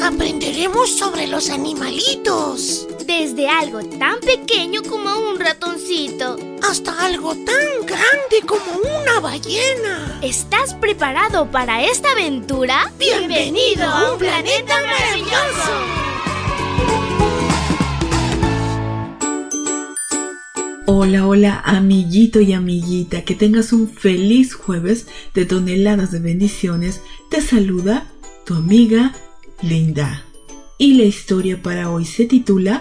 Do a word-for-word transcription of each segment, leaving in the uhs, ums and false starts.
aprenderemos sobre los animalitos. Desde algo tan pequeño como un ratoncito hasta algo tan grande como una ballena. ¿Estás preparado para esta aventura? ¡Bienvenido a un planeta maravilloso! Hola, hola, amiguito y amiguita, que tengas un feliz jueves de toneladas de bendiciones. Te saluda tu amiga Linda. Y la historia para hoy se titula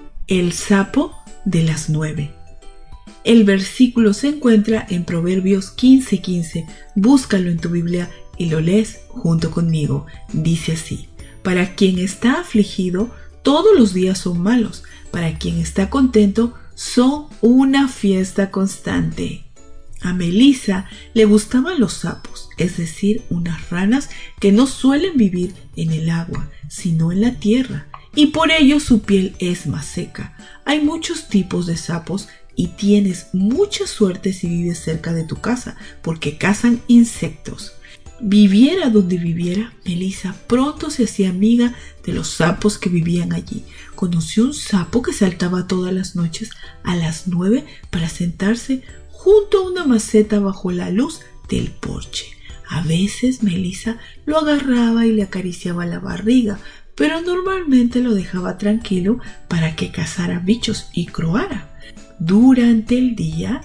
El sapo de las nueve. El versículo se encuentra en Proverbios quince quince. Búscalo en tu Biblia y lo lees junto conmigo. Dice así: para quien está afligido, todos los días son malos. Para quien está contento, son una fiesta constante. A Melissa le gustaban los sapos, es decir, unas ranas que no suelen vivir en el agua, sino en la tierra, y por ello su piel es más seca. Hay muchos tipos de sapos y tienes mucha suerte si vives cerca de tu casa, porque cazan insectos. Viviera donde viviera, Melissa pronto se hacía amiga de los sapos que vivían allí. Conoció un sapo que saltaba todas las noches a las nueve para sentarse junto a una maceta bajo la luz del porche. A veces Melissa lo agarraba y le acariciaba la barriga, pero normalmente lo dejaba tranquilo para que cazara bichos y croara. Durante el día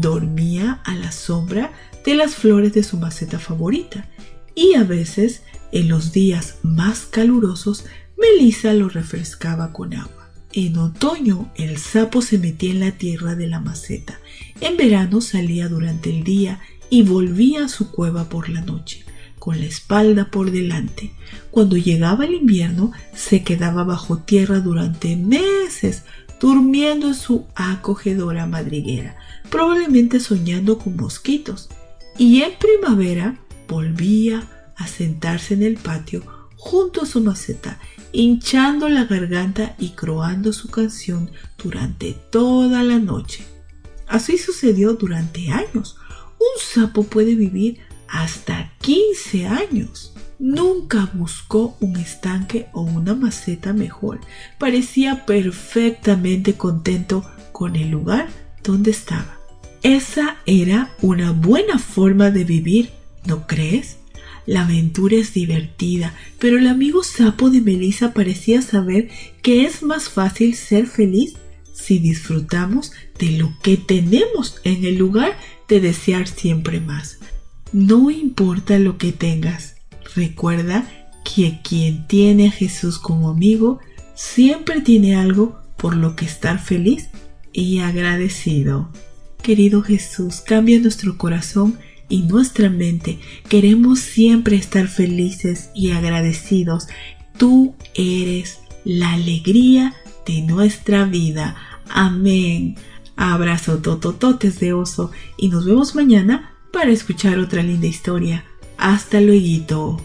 dormía a la sombra de las flores de su maceta favorita, y a veces, en los días más calurosos, Melissa lo refrescaba con agua. En otoño, el sapo se metía en la tierra de la maceta. En verano salía durante el día y volvía a su cueva por la noche, con la espalda por delante. Cuando llegaba el invierno, se quedaba bajo tierra durante meses, durmiendo en su acogedora madriguera, probablemente soñando con mosquitos. Y en primavera volvía a sentarse en el patio junto a su maceta, hinchando la garganta y croando su canción durante toda la noche. Así sucedió durante años. Un sapo puede vivir hasta quince años. Nunca buscó un estanque o una maceta mejor. Parecía perfectamente contento con el lugar donde estaba. Esa era una buena forma de vivir, ¿no crees? La aventura es divertida, pero el amigo sapo de Melissa parecía saber que es más fácil ser feliz si disfrutamos de lo que tenemos en el lugar de desear siempre más. No importa lo que tengas, recuerda que quien tiene a Jesús como amigo siempre tiene algo por lo que estar feliz y agradecido. Querido Jesús, cambia nuestro corazón y nuestra mente. Queremos siempre estar felices y agradecidos. Tú eres la alegría de nuestra vida. Amén. Abrazo totototes de oso y nos vemos mañana para escuchar otra linda historia. Hasta luego.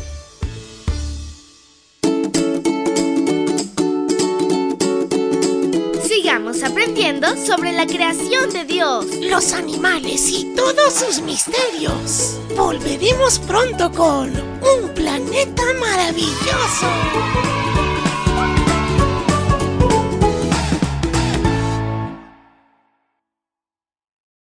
Sigamos aprendiendo sobre la creación de Dios, los animales y todos sus misterios. Volveremos pronto con Un Planeta Maravilloso.